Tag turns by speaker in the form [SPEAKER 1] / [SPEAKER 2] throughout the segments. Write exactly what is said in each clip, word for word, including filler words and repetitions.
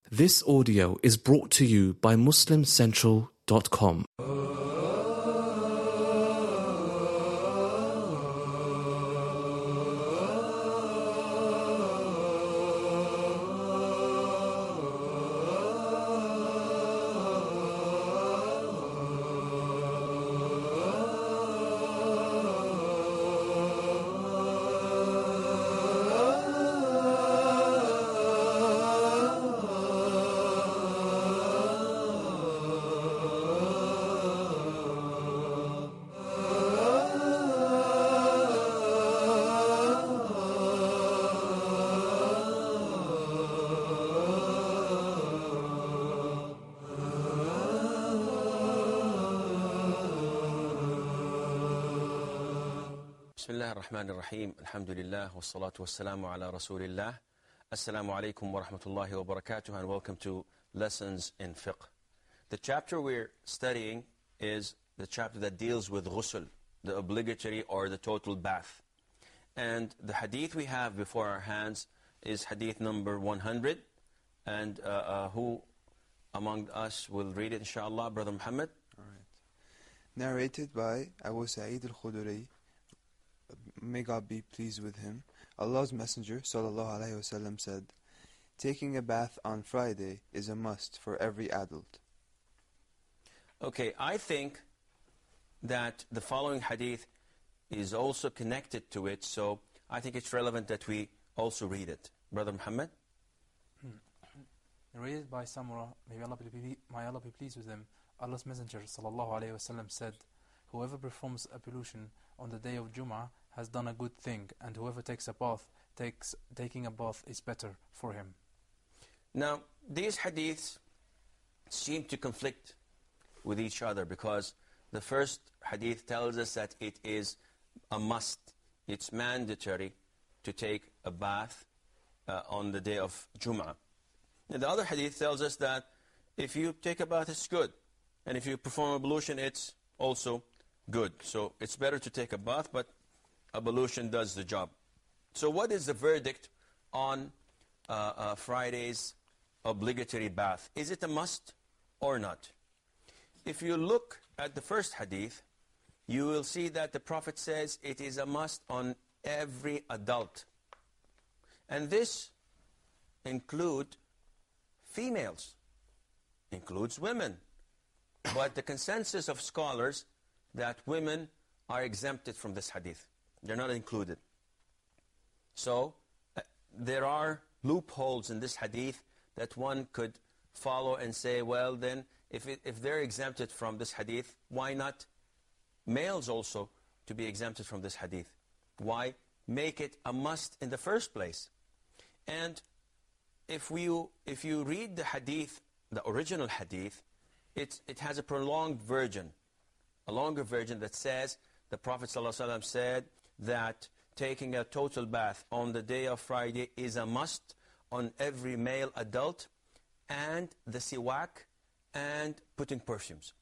[SPEAKER 1] This audio is brought to you by muslim central dot com.
[SPEAKER 2] Bismillah ar-Rahman ar-Rahim. Alhamdulillah wa salatu wa salamu ala Rasulillah. Assalamu alaikum wa rahmatullahi wa barakatuh, and welcome to Lessons in Fiqh. The chapter we're studying is the chapter that deals with ghusl, the obligatory or the total bath. And the hadith we have before our hands is hadith number one hundred. And uh, uh, who among us will read it, inshallah? Brother Muhammad?
[SPEAKER 3] All right. Narrated by Abu Sa'id al-Khudri, may God be pleased with him. Allah's Messenger sallallahu alaihi wasallam said, taking a bath on Friday is a must for every adult.
[SPEAKER 2] Okay, I think that the following hadith is also connected to it, so I think it's relevant that we also read it. Brother Muhammad?
[SPEAKER 4] Narrated by Samura, may Allah be, may Allah be pleased with him, Allah's Messenger sallallahu alaihi wasallam said, whoever performs ablution on the day of Jum'ah has done a good thing, and whoever takes a bath, takes taking a bath is better for him.
[SPEAKER 2] Now, these hadiths seem to conflict with each other, because the first hadith tells us that it is a must, it's mandatory to take a bath uh, on the day of Jum'ah. And the other hadith tells us that if you take a bath, it's good, and if you perform ablution, it's also good. So it's better to take a bath, but ablution does the job. So what is the verdict on uh, uh, Friday's obligatory bath? Is it a must or not? If you look at the first hadith, you will see that the Prophet says it is a must on every adult. And this includes females, includes women. But the consensus of scholars that women are exempted from this hadith. They're not included. So uh, there are loopholes in this hadith that one could follow and say, well then, if, it, if they're exempted from this hadith, why not males also to be exempted from this hadith? Why make it a must in the first place? And if, we, if you read the hadith, the original hadith, it, it has a prolonged version, a longer version that says, the Prophet ﷺ said that taking a total bath on the day of Friday is a must on every male adult, and the siwak, and putting perfumes.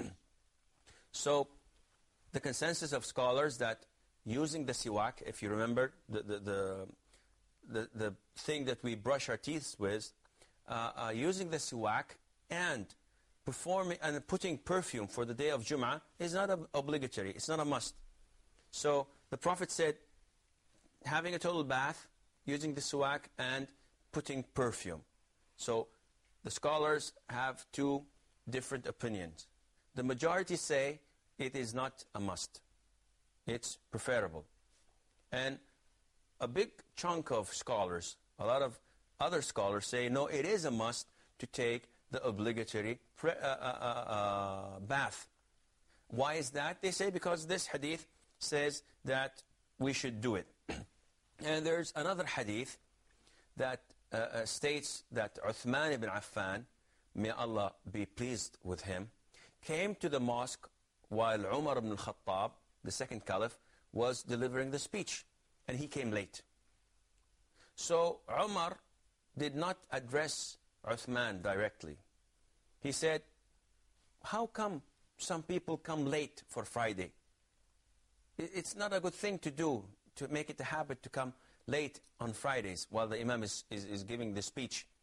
[SPEAKER 2] So the consensus of scholars that using the siwak, if you remember the, the, the, the, the thing that we brush our teeth with, uh, uh, using the siwak and performing and putting perfume for the day of Jum'ah is not ob obligatory, it's not a must. So the Prophet said, having a total bath, using the siwak, and putting perfume. So the scholars have two different opinions. The majority say it is not a must. It's preferable. And a big chunk of scholars, a lot of other scholars say, no, it is a must to take the obligatory pre uh, uh, uh, bath. Why is that? They say because this hadith says that we should do it. And there's another hadith that uh, uh, states that Uthman ibn Affan, may Allah be pleased with him, came to the mosque while Umar ibn al-Khattab, the second caliph, was delivering the speech, and he came late. So Umar did not address Uthman directly. He said, how come some people come late for Friday? It's not a good thing to do, to make it a habit to come late on Fridays while the Imam is, is, is giving the speech.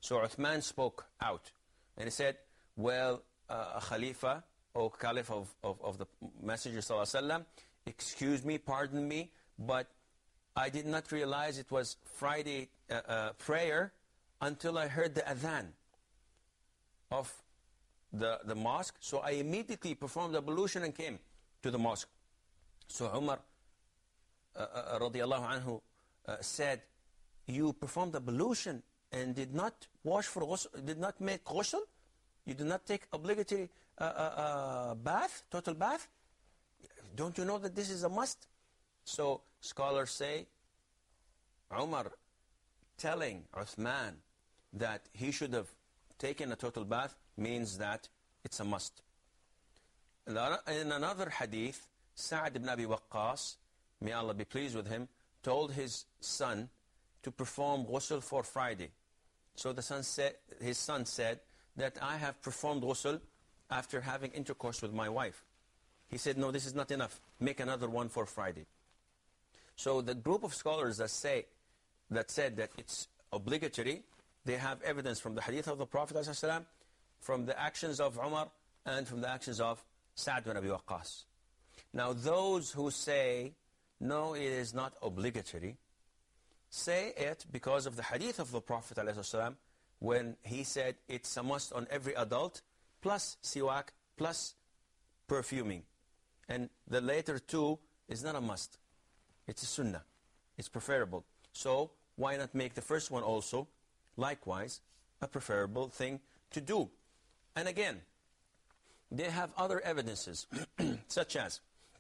[SPEAKER 2] So Uthman spoke out. And he said, well, uh, Khalifa, or Caliph of, of, of the Messenger ﷺ, excuse me, pardon me, but I did not realize it was Friday uh, uh, prayer until I heard the adhan of the, the mosque. So I immediately performed ablution and came to the mosque. So Umar uh, uh, radiallahu anhu uh, said, you performed ablution and did not wash for ghusl, did not make ghusl? You did not take obligatory uh, uh, uh, bath, total bath? Don't you know that this is a must? So scholars say, Umar telling Uthman that he should have taken a total bath means that it's a must. In another hadith, Sa'd ibn Abi Waqqas, may Allah be pleased with him, told his son to perform ghusl for Friday. So the son said, his son said that I have performed ghusl after having intercourse with my wife. He said, no, this is not enough. Make another one for Friday. So the group of scholars that say that said that it's obligatory, they have evidence from the hadith of the Prophet ﷺ, from the actions of Umar, and from the actions of Sa'd ibn Abi Waqqas. Now those who say, no, it is not obligatory, say it because of the hadith of the Prophet ﷺ, when he said it's a must on every adult, plus siwak, plus perfuming. And the later two is not a must. It's a sunnah. It's preferable. So why not make the first one also, likewise, a preferable thing to do? And again, they have other evidences, such as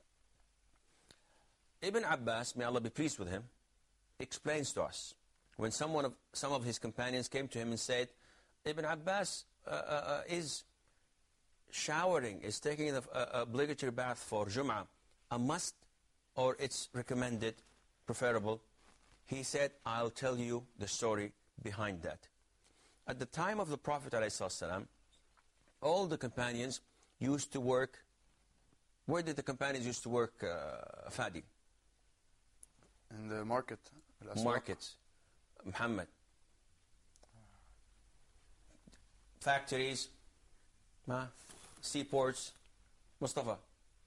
[SPEAKER 2] Ibn Abbas, may Allah be pleased with him, explains to us, when someone of, some of his companions came to him and said, Ibn Abbas uh, uh, is showering, is taking the uh, obligatory bath for Jum'ah, a must, or it's recommended, preferable? He said, I'll tell you the story behind that. At the time of the Prophet ﷺ, all the companions used to work. Where did the companions used to work, uh, Fadi?
[SPEAKER 5] In the market.
[SPEAKER 2] Markets. Muhammad. Factories. Ma? Seaports. Mustafa.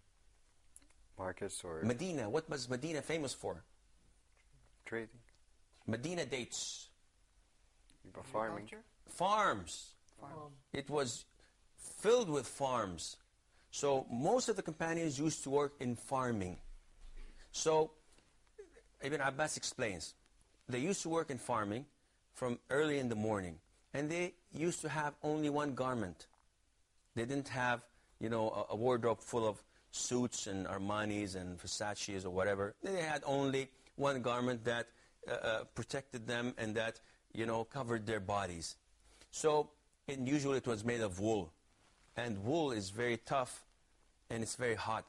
[SPEAKER 5] Markets or
[SPEAKER 2] Medina. What was Medina famous for?
[SPEAKER 5] trading.
[SPEAKER 2] Medina dates.
[SPEAKER 5] Farming.
[SPEAKER 2] Farms.
[SPEAKER 6] Farm.
[SPEAKER 2] It was filled with farms. So most of the companions used to work in farming. So Ibn Abbas explains, they used to work in farming from early in the morning, and they used to have only one garment. They didn't have, you know, a, a wardrobe full of suits and Armanis and Versace's or whatever. They had only one garment that uh, uh, protected them and that, you know, covered their bodies. So it, usually it was made of wool. And wool is very tough and it's very hot.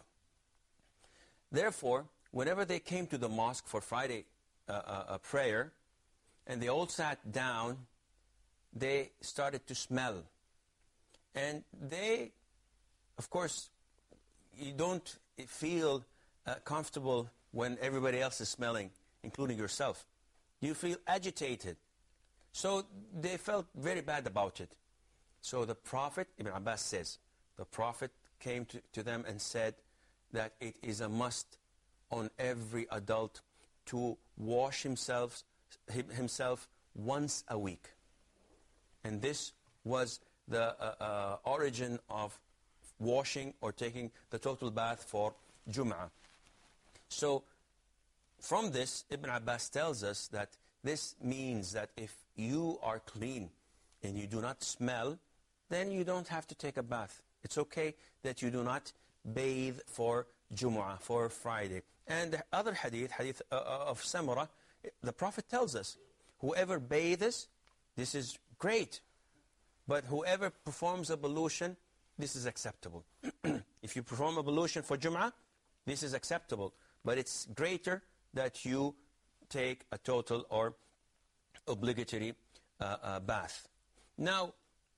[SPEAKER 2] Therefore, whenever they came to the mosque for Friday uh, uh, uh, prayer, and they all sat down, they started to smell. And they, of course, you don't feel uh, comfortable when everybody else is smelling, including yourself. You feel agitated. So they felt very bad about it. So the Prophet, Ibn Abbas says, the Prophet came to, to them and said that it is a must on every adult to wash himself, himself once a week. And this was the uh, uh, origin of washing or taking the total bath for Jum'ah. So from this, Ibn Abbas tells us that this means that if you are clean and you do not smell, then you don't have to take a bath. It's okay that you do not bathe for Jumu'ah, for Friday. And the other hadith, hadith uh, of Samurah, the Prophet tells us, whoever bathes, this is great. But whoever performs ablution, this is acceptable. If you perform ablution for Jumu'ah, this is acceptable. But it's greater that you take a total or obligatory uh, uh, bath. Now,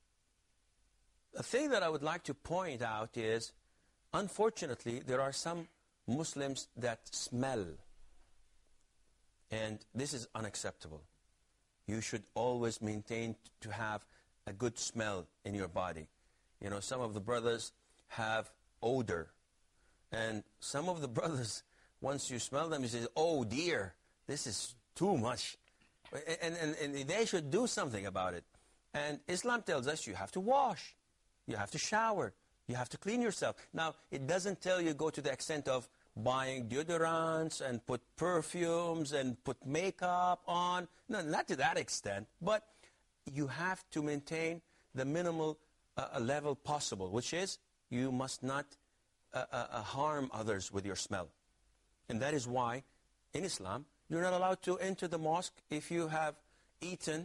[SPEAKER 2] the thing that I would like to point out is, unfortunately, there are some Muslims that smell. And this is unacceptable. you should always maintain to have a good smell in your body. You know, some of the brothers have odor. And some of the brothers, once you smell them, you say, oh dear, this is too much. And, and, and they should do something about it. And Islam tells us you have to wash, you have to shower, you have to clean yourself. Now, it doesn't tell you go to the extent of buying deodorants and put perfumes and put makeup on. No, not to that extent. But you have to maintain the minimal uh, level possible, which is you must not uh, uh, harm others with your smell. And that is why in Islam, you're not allowed to enter the mosque if you have eaten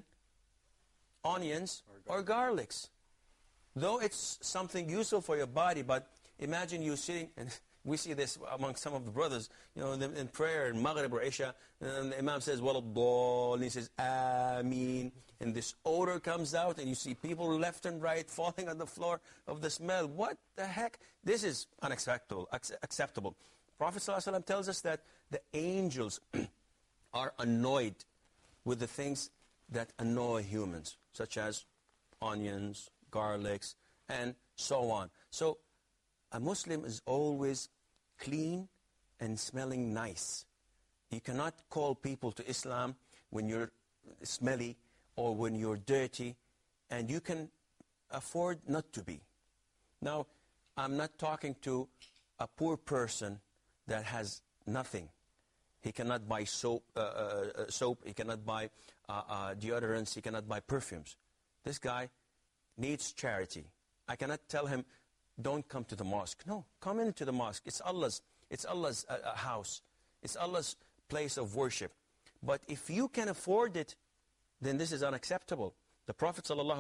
[SPEAKER 2] onions or garlics. Though it's something useful for your body, but imagine you sitting, and we see this among some of the brothers, you know, in, in prayer, in Maghrib or Isha, and the Imam says, Waladdallin, and he says, Ameen, and this odor comes out, and you see people left and right falling on the floor of the smell. What the heck? This is unacceptable. Acceptable. Prophet ﷺ tells us that the angels are annoyed with the things that annoy humans, such as onions, garlics, and so on. So a Muslim is always clean and smelling nice. You cannot call people to Islam when you're smelly or when you're dirty, and you can afford not to be. Now, I'm not talking to a poor person that has nothing. He cannot buy soap, uh, uh, soap. He cannot buy uh, uh, deodorants. He cannot buy perfumes. This guy needs charity. I cannot tell him, don't come to the mosque. No, come into the mosque. It's Allah's, it's Allah's uh, uh, house. It's Allah's place of worship. But if you can afford it, then this is unacceptable. The Prophet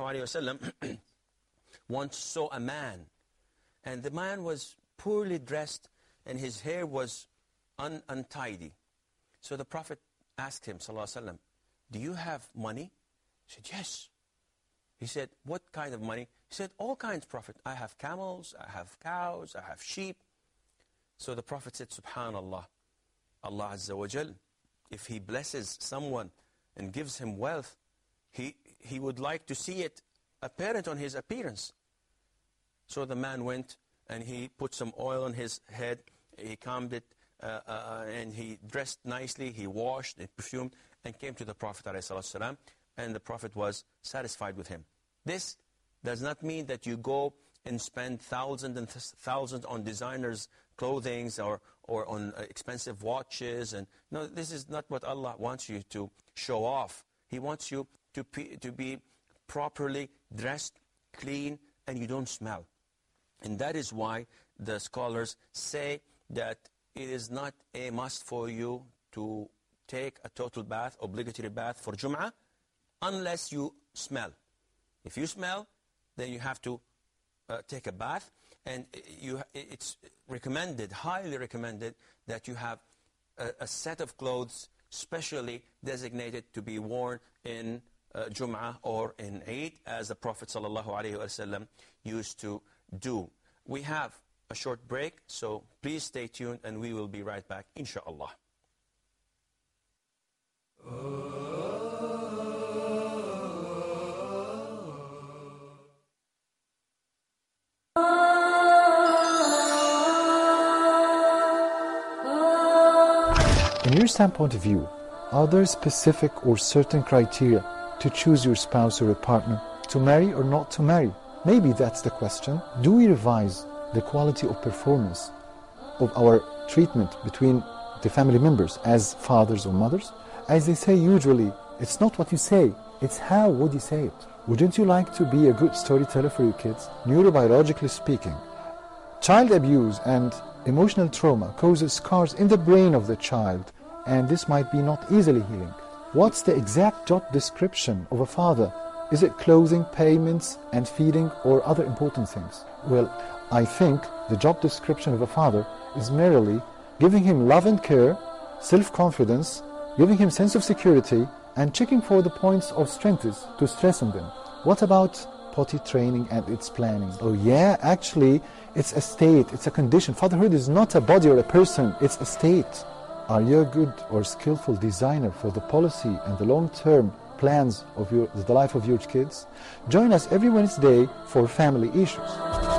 [SPEAKER 2] ﷺ once saw a man, and the man was poorly dressed, and his hair was un untidy. So the Prophet asked him, ﷺ, do you have money? He said, yes. He said, what kind of money? He said, all kinds, Prophet. I have camels, I have cows, I have sheep. So the Prophet said, Subhanallah, Allah Azza wa Jal, if He blesses someone and gives him wealth, he, he would like to see it apparent on his appearance. So the man went and he put some oil on his head, he combed it, uh, uh, and he dressed nicely, he washed, he perfumed, and came to the Prophet ﷺ, and the Prophet was satisfied with him. This does not mean that you go and spend thousands and th thousands on designers' clothing or, or on uh, expensive watches. And no, this is not what Allah wants you to show off. He wants you to, to be properly dressed, clean, and you don't smell. And that is why the scholars say that it is not a must for you to take a total bath, obligatory bath for Jum'ah, unless you smell. If you smell, then you have to uh, take a bath, and you, it's recommended, highly recommended, that you have a, a set of clothes specially designated to be worn in uh, Jum'ah or in Eid, as the Prophet ﷺ used to do. We have a short break, so please stay tuned, and we will be right back, inshaAllah.
[SPEAKER 6] In your standpoint of view, are there specific or certain criteria to choose your spouse or a partner, to marry or not to marry? Maybe that's the question. Do we revise the quality of performance of our treatment between the family members as fathers or mothers? As they say usually, it's not what you say, it's how would you say it. Wouldn't you like to be a good storyteller for your kids? Neurobiologically speaking, child abuse and emotional trauma causes scars in the brain of the child, and this might be not easily healing. What's the exact job description of a father? Is it clothing, payments, and feeding, or other important things? Well, I think the job description of a father is merely giving him love and care, self-confidence, giving him sense of security, and checking for the points of strengths to strengthen them. What about potty training and its planning? Oh yeah, actually, it's a state, it's a condition. Fatherhood is not a body or a person, it's a state. Are you a good or skillful designer for the policy and the long-term plans of your, the life of your kids, join us every Wednesday for Family Issues.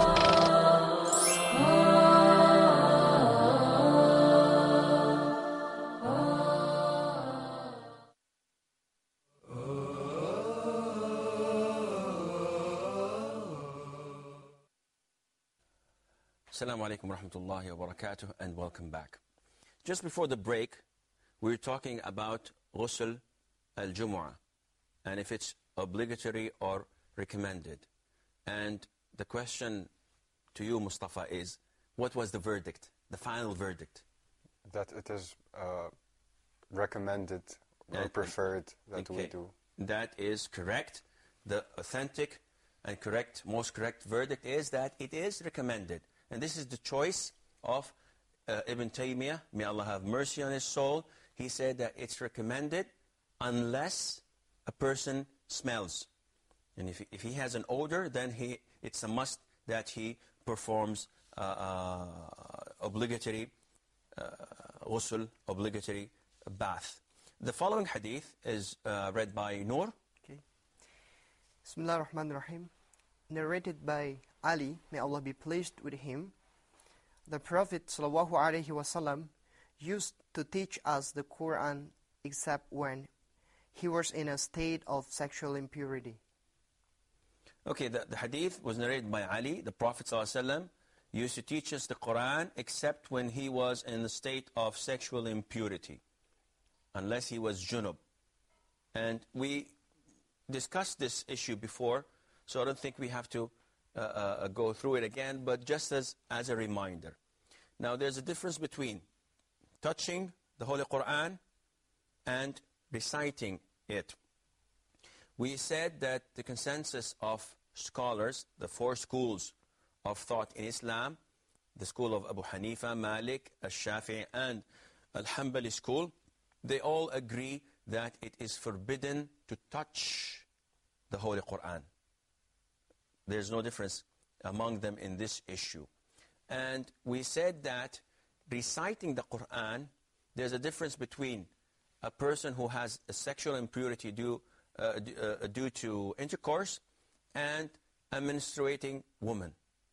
[SPEAKER 2] Assalamu alaikum wa rahmatullahi wa barakatuh, and welcome back. Just before the break, we were talking about ghusl al-Jumu'ah and if it's obligatory or recommended. And the question to you, Mustafa, is what was the verdict, the final verdict?
[SPEAKER 5] That it is uh, recommended or
[SPEAKER 2] And-
[SPEAKER 5] preferred that we
[SPEAKER 2] Okay.
[SPEAKER 5] do.
[SPEAKER 2] That is correct. The authentic and correct, most correct verdict is that it is recommended. And this is the choice of uh, Ibn Taymiyyah, may Allah have mercy on his soul. He said that it's recommended unless a person smells. And if he, if he has an odor, then he, it's a must that he performs uh, uh, obligatory uh, ghusl, obligatory bath. The following hadith is uh, read by Noor.
[SPEAKER 7] Okay. Bismillah ar-Rahman ar-Rahim. Narrated by Ali, may Allah be pleased with him. The Prophet sallallahu alaihi wasallam used to teach us the Quran except when he was in a state of sexual impurity.
[SPEAKER 2] Okay, the, the hadith was narrated by Ali. The Prophet ﷺ used to teach us the Quran except when he was in the state of sexual impurity, unless he was junub. And we discussed this issue before, so I don't think we have to uh, uh, go through it again, but just as, as a reminder. Now, there's a difference between touching the Holy Quran and reciting it. We said that the consensus of scholars, the four schools of thought in Islam, the school of Abu Hanifa, Malik, Al-Shafi'i, and Al-Hanbali school, they all agree that it is forbidden to touch the Holy Quran. There's no difference among them in this issue. And we said that reciting the Quran, there's a difference between a person who has a sexual impurity due, uh, d- uh, due to intercourse and a menstruating woman.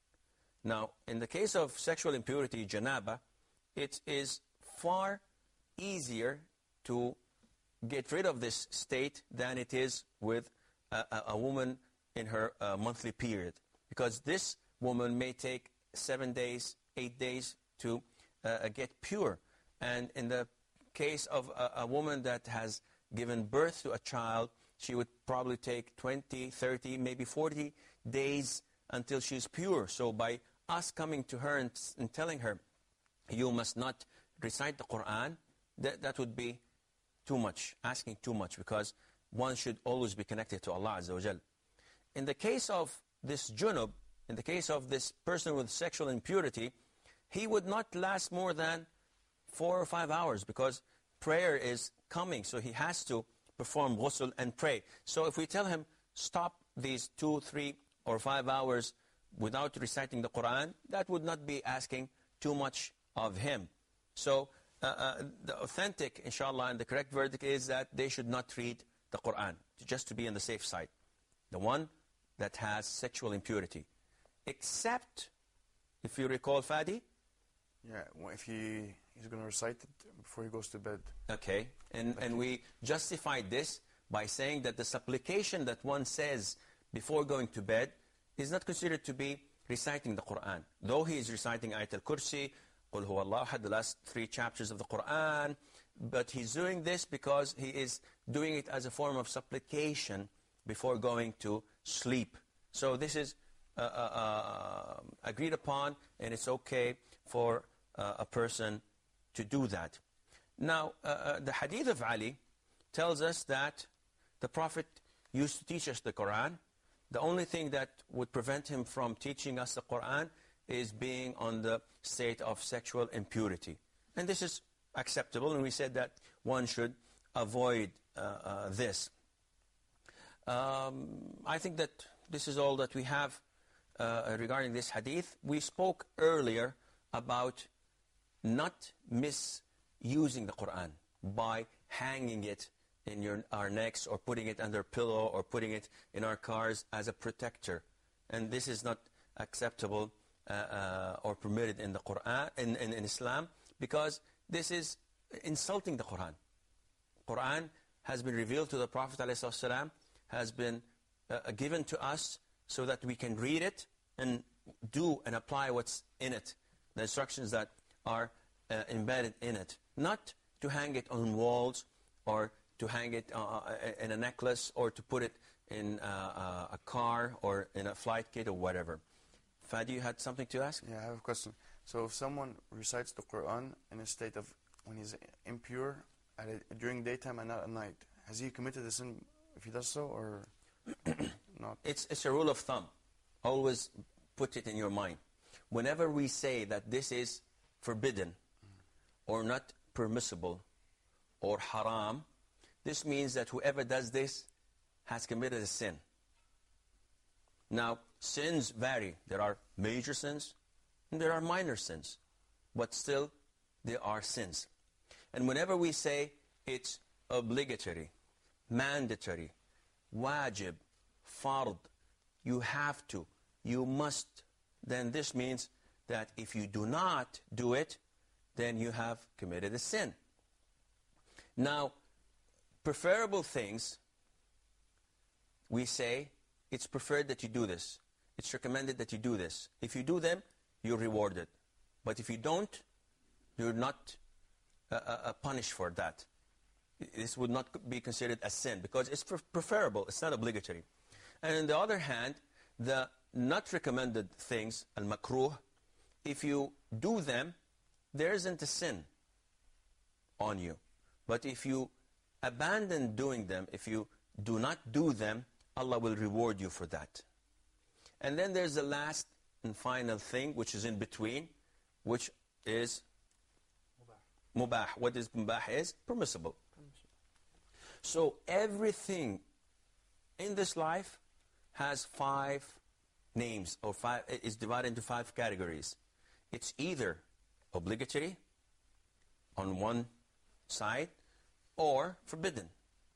[SPEAKER 2] Now, in the case of sexual impurity, janaba, it is far easier to get rid of this state than it is with a, a, a woman in her uh, monthly period. Because this woman may take seven days, eight days to uh, get pure. And in the case of a, a woman that has given birth to a child, she would probably take twenty, thirty, maybe forty days until she's pure. So by us coming to her and, and telling her, you must not recite the Quran, that, that would be too much, asking too much, because one should always be connected to Allah Azza wa Jal. In the case of this junub, in the case of this person with sexual impurity, he would not last more than four or five hours because prayer is coming, so he has to perform ghusl and pray. So if we tell him, stop these two, three, or five hours without reciting the Quran, that would not be asking too much of him. So uh, uh, the authentic, inshallah, and the correct verdict is that they should not read the Quran, just to be on the safe side. The one that has sexual impurity. Except, if you recall, Fadi?
[SPEAKER 5] Yeah, well, if he he's going to recite it before he goes to bed.
[SPEAKER 2] Okay, and, and we justified this by saying that the supplication that one says before going to bed is not considered to be reciting the Quran. Though he is reciting Ayat al-Kursi, Qul huwa Allah ahad, the last three chapters of the Quran, but he's doing this because he is doing it as a form of supplication before going to sleep. So this is uh, uh, uh, agreed upon, and it's okay for uh, a person to do that. Now, uh, uh, the hadith of Ali tells us that the Prophet used to teach us the Quran. The only thing that would prevent him from teaching us the Quran is being on the state of sexual impurity. And this is acceptable, and we said that one should avoid uh, uh, this. Um, I think that this is all that we have uh, regarding this hadith. We spoke earlier about not misusing the Quran by hanging it in your, our necks, or putting it under a pillow, or putting it in our cars as a protector. And this is not acceptable uh, uh, or permitted in the Quran, in, in, in Islam, because this is insulting the Quran. Quran has been revealed to the Prophet ﷺ, has been uh, given to us so that we can read it and do and apply what's in it, the instructions that are uh, embedded in it. Not to hang it on walls, or to hang it uh, in a necklace, or to put it in uh, uh, a car, or in a flight kit, or whatever. Fadi, you had something to ask?
[SPEAKER 5] Yeah, I have a question. So if someone recites the Quran in a state of when he's impure at a, during daytime and not at night, has he committed a sin if he does so, or not?
[SPEAKER 2] It's, it's a rule of thumb. Always put it in your mind. Whenever we say that this is forbidden, or not permissible, or haram, this means that whoever does this has committed a sin. Now, sins vary. There are major sins, and there are minor sins. But still, there are sins. And whenever we say it's obligatory, mandatory, wajib, fard, you have to, you must, then this means that if you do not do it, then you have committed a sin. Now, preferable things, we say, it's preferred that you do this. It's recommended that you do this. If you do them, you're rewarded. But if you don't, you're not uh, uh, punished for that. This would not be considered a sin, because it's preferable, it's not obligatory. And on the other hand, the not recommended things, al-makruh, if you do them, there isn't a sin on you. But if you abandon doing them, if you do not do them, Allah will reward you for that. And then there's the last and final thing, which is in between, which is mubah. Mubah. What is mubah is? Permissible. So everything in this life has five names, or five, is divided into five categories. It's either obligatory on one side, or forbidden,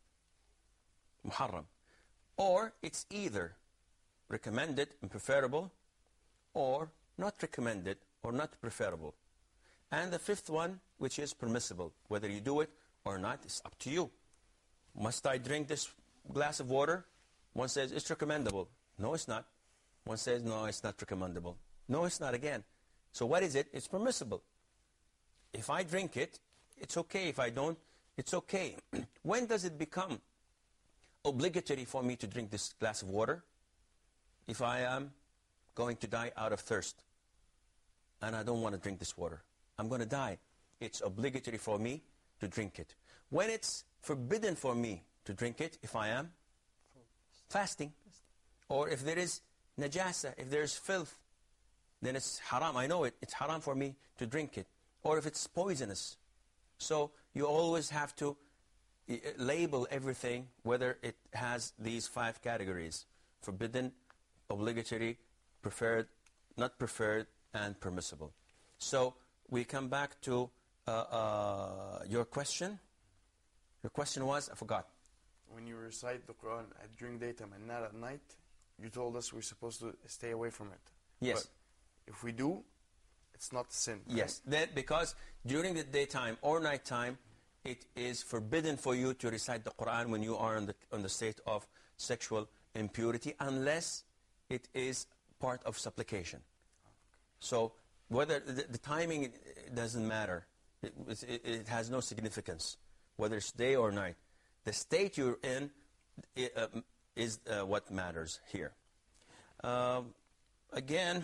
[SPEAKER 2] muharram. Or it's either recommended and preferable, or not recommended or not preferable. And the fifth one, which is permissible. Whether you do it or not, it's up to you. Must I drink this glass of water? One says it's recommendable. No, it's not. One says, no, it's not recommendable. No, it's not again. So what is it? It's permissible. If I drink it, it's okay. If I don't, it's okay. When does it become obligatory for me to drink this glass of water? If I am going to die out of thirst, and I don't want to drink this water, I'm going to die. It's obligatory for me to drink it. When it's forbidden for me to drink it, if I am fasting, or if there is najasa, if there is filth, then it's haram. I know it. It's haram for me to drink it. Or if it's poisonous. So you always have to label everything, whether it has these five categories: forbidden, obligatory, preferred, not preferred, and permissible. So we come back to uh, uh, your question. Your question was, I forgot.
[SPEAKER 5] When you recite the Quran at, during daytime and not at night, you told us we're supposed to stay away from it.
[SPEAKER 2] Yes.
[SPEAKER 5] But if we do, it's not sin.
[SPEAKER 2] Yes, that because during the daytime or nighttime, it is forbidden for you to recite the Quran when you are in the, in the state of sexual impurity, unless it is part of supplication. So whether the, the timing, it doesn't matter. It, it, it has no significance, whether it's day or night. The state you're in it, uh, is uh, what matters here. Um, again,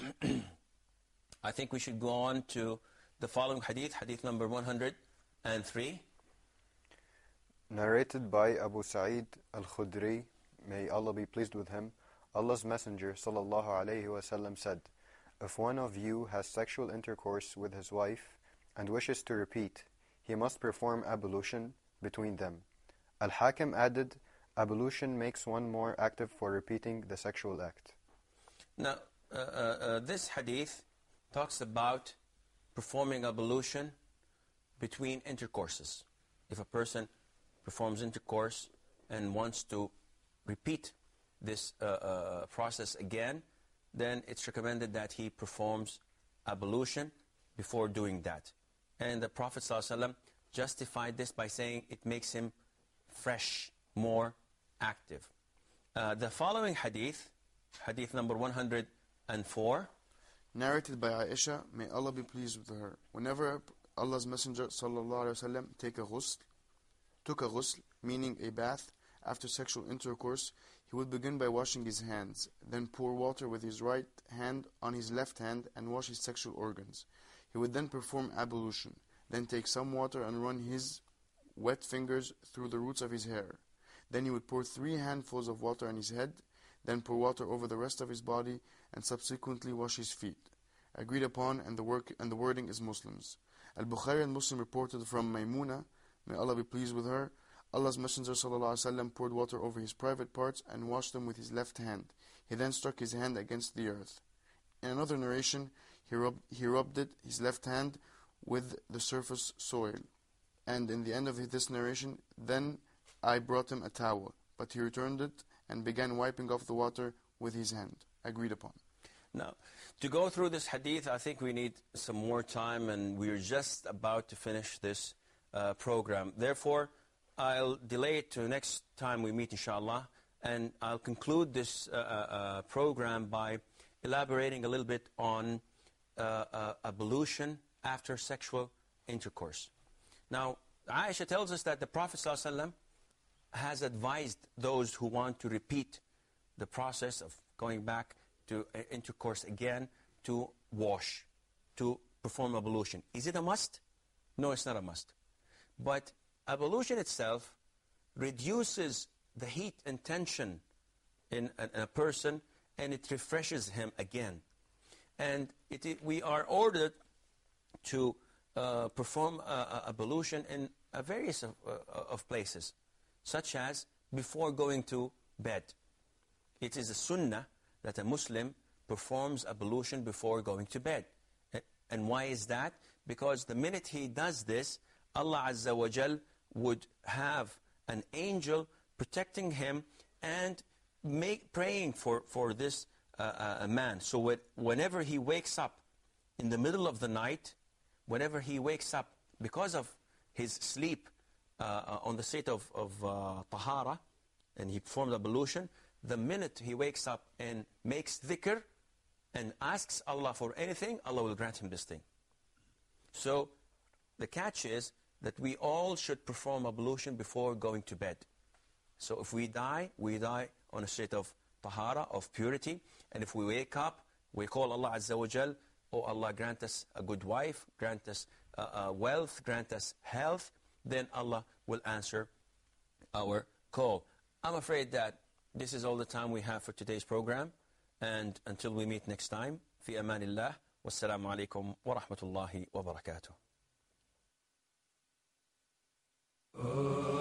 [SPEAKER 2] I think we should go on to the following hadith, hadith number one hundred three.
[SPEAKER 3] Narrated by Abu Sa'id al-Khudri, may Allah be pleased with him, Allah's Messenger sallallahu alayhi wasallam said, if one of you has sexual intercourse with his wife and wishes to repeat, he must perform ablution between them. Al-Hakim added, ablution makes one more active for repeating the sexual act.
[SPEAKER 2] Now, uh, uh, uh, this hadith talks about performing ablution between intercourses. If a person performs intercourse and wants to repeat this uh, uh, process again, then it's recommended that he performs ablution before doing that. And the Prophet ﷺ justified this by saying it makes him fresh, more active. Uh, the following hadith, hadith number one hundred four,
[SPEAKER 5] narrated by Aisha, may Allah be pleased with her. Whenever Allah's Messenger sallallahu alaihi wasallam take a ghusl, took a ghusl, meaning a bath, after sexual intercourse, he would begin by washing his hands, then pour water with his right hand on his left hand and wash his sexual organs. He would then perform ablution, then take some water and run his wet fingers through the roots of his hair. Then he would pour three handfuls of water on his head, then pour water over the rest of his body, and subsequently wash his feet. Agreed upon, and the work and the wording is Muslims. Al-Bukhari and Muslim reported from Maymuna, may Allah be pleased with her, Allah's Messenger ﷺ poured water over his private parts and washed them with his left hand. He then struck his hand against the earth. In another narration, he rubbed, he rubbed it, his left hand, with the surface soil. And in the end of this narration, then I brought him a towel, but he returned it and began wiping off the water with his hand. Agreed upon.
[SPEAKER 2] Now, to go through this hadith, I think we need some more time, and we're just about to finish this uh, program. Therefore, I'll delay it to next time we meet, inshallah, and I'll conclude this uh, uh, program by elaborating a little bit on uh, uh, ablution after sexual intercourse. Now, Aisha tells us that the Prophet ﷺ has advised those who want to repeat the process of going back to uh, intercourse again to wash, to perform ablution. Is it a must? No, it's not a must. But ablution itself reduces the heat and tension in a, in a person, and it refreshes him again. And it, it, we are ordered to uh, perform uh, uh, ablution in uh, various of, uh, of places, such as before going to bed. It is a sunnah that a Muslim performs ablution before going to bed. And why is that? Because the minute he does this, Allah Azza wa Jal would have an angel protecting him and make, praying for, for this uh, uh, man. So when, whenever he wakes up in the middle of the night, whenever he wakes up because of his sleep uh, on the state of, of uh, tahara, and he performed ablution, the minute he wakes up and makes dhikr and asks Allah for anything, Allah will grant him this thing. So the catch is that we all should perform ablution before going to bed. So if we die, we die on a state of tahara, of purity. And if we wake up, we call Allah Azza wa Jal, oh Allah, grant us a good wife, grant us uh, uh, wealth, grant us health. Then Allah will answer our call. I'm afraid that this is all the time we have for today's program. And until we meet next time, fi amanillah, wassalamu alaikum wa rahmatullahi wa barakatuh.